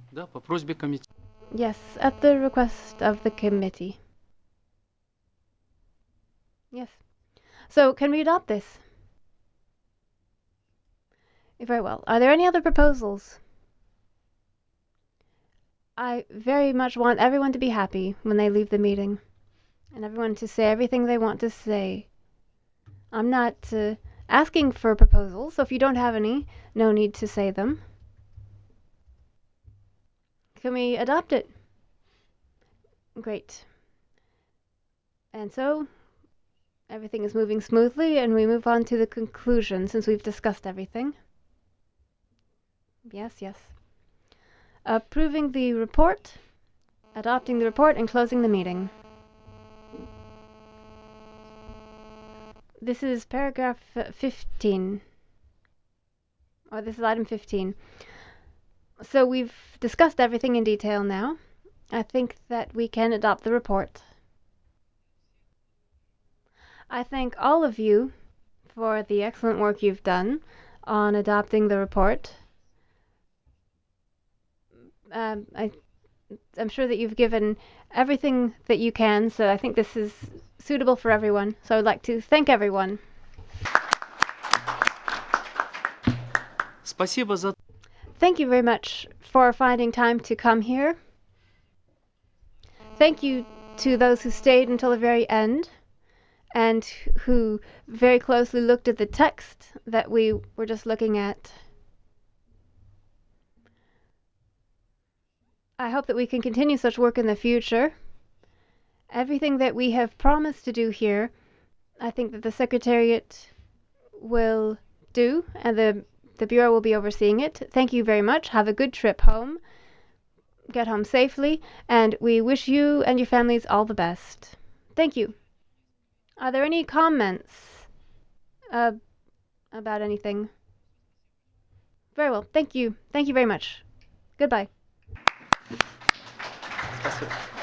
Да, по просьбе комитета. Yes, at the request of the committee. Yes. So, can we adopt this? Very well. Are there any other proposals? I very much want everyone to be happy when they leave the meeting, and everyone to say everything they want to say. I'm not asking for proposals, so if you don't have any, no need to say them. Can we adopt it? Great. And so, everything is moving smoothly, and we move on to the conclusion since we've discussed everything. Yes, yes. Approving the report, adopting the report, and closing the meeting. This is paragraph 15. Or this is item 15. So we've discussed everything in detail now. I think that we can adopt the report. I thank all of you for the excellent work you've done on adopting the report. I'm sure that you've given everything that you can, so I think this is suitable for everyone. So I'd like to thank everyone. Спасибо за... Thank you very much for finding time to come here. Thank you to those who stayed until the very end and who very closely looked at the text that we were just looking at. I hope that we can continue such work in the future. Everything that we have promised to do here, I think that the Secretariat will do, and the Bureau will be overseeing it. Thank you very much. Have a good trip home. Get home safely, and we wish you and your families all the best. Thank you. Are there any comments uh, about anything? Very well. Thank you. Thank you very much. Goodbye. Спасибо.